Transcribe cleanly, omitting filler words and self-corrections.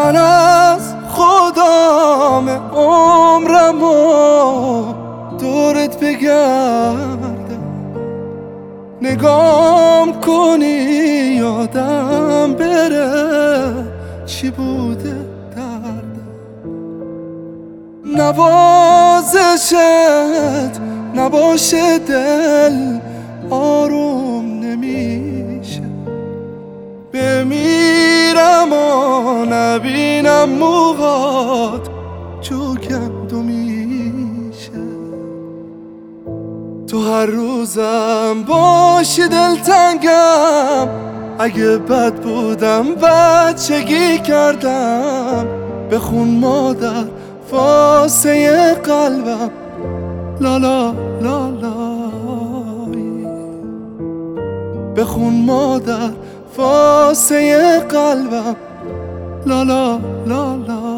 من از خدام عمرمو دورت بگردم، نگام کنی یادم بره چی بوده دردم. نوازشت نباشه دل آروم نمیشه، بمیرم و نبینم موهات چو گندمیشه. تو هر روزم باشی دلتنگم، اگه بد بودم بچگی کردم. بخون مادر واسه قلبم لالا لالایی، بخون مادر واسه قلبم لالا لالا.